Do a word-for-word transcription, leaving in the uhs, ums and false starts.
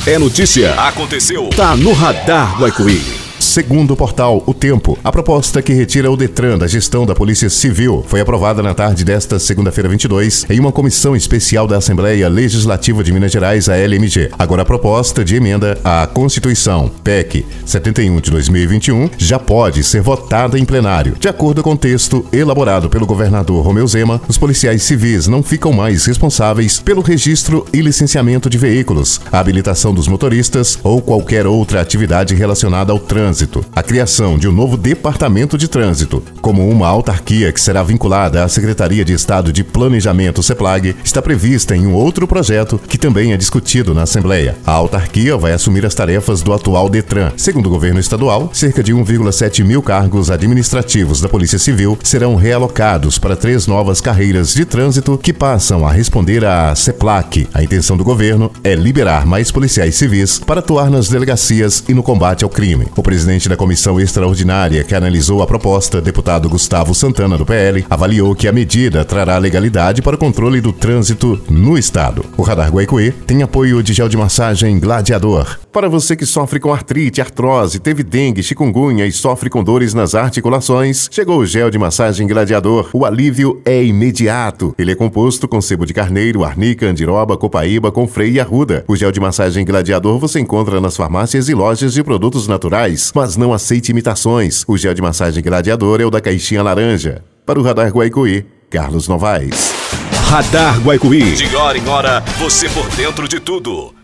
É notícia. Aconteceu. Tá no Radar Guaicuí. Segundo o portal O Tempo, a proposta que retira o Detran da gestão da Polícia Civil foi aprovada na tarde desta segunda-feira vinte e dois em uma comissão especial da Assembleia Legislativa de Minas Gerais, a L M G. Agora a proposta de emenda à Constituição, P E C setenta e um de dois mil e vinte e um, já pode ser votada em plenário. De acordo com o texto elaborado pelo governador Romeu Zema, os policiais civis não ficam mais responsáveis pelo registro e licenciamento de veículos, a habilitação dos motoristas ou qualquer outra atividade relacionada ao trânsito. A criação de um novo Departamento de Trânsito, como uma autarquia que será vinculada à Secretaria de Estado de Planejamento, CEPLAG, está prevista em um outro projeto que também é discutido na Assembleia. A autarquia vai assumir as tarefas do atual Detran. Segundo o governo estadual, cerca de um vírgula sete mil cargos administrativos da Polícia Civil serão realocados para três novas carreiras de trânsito que passam a responder à CEPLAC. A intenção do governo é liberar mais policiais civis para atuar nas delegacias e no combate ao crime. O presidente da Comissão Extraordinária que analisou a proposta, deputado Gustavo Santana, do P L, avaliou que a medida trará legalidade para o controle do trânsito no estado. O Radar Guaicuí tem apoio de gel de massagem Gladiador. Para você que sofre com artrite, artrose, teve dengue, chikungunya e sofre com dores nas articulações, chegou o gel de massagem Gladiador. O alívio é imediato. Ele é composto com sebo de carneiro, arnica, andiroba, copaíba, confrei e arruda. O gel de massagem Gladiador você encontra nas farmácias e lojas de produtos naturais, mas não aceite imitações. O gel de massagem Gladiador é o da caixinha laranja. Para o Radar Guaicuí, Carlos Novaes. Radar Guaicuí. De hora em hora, você por dentro de tudo.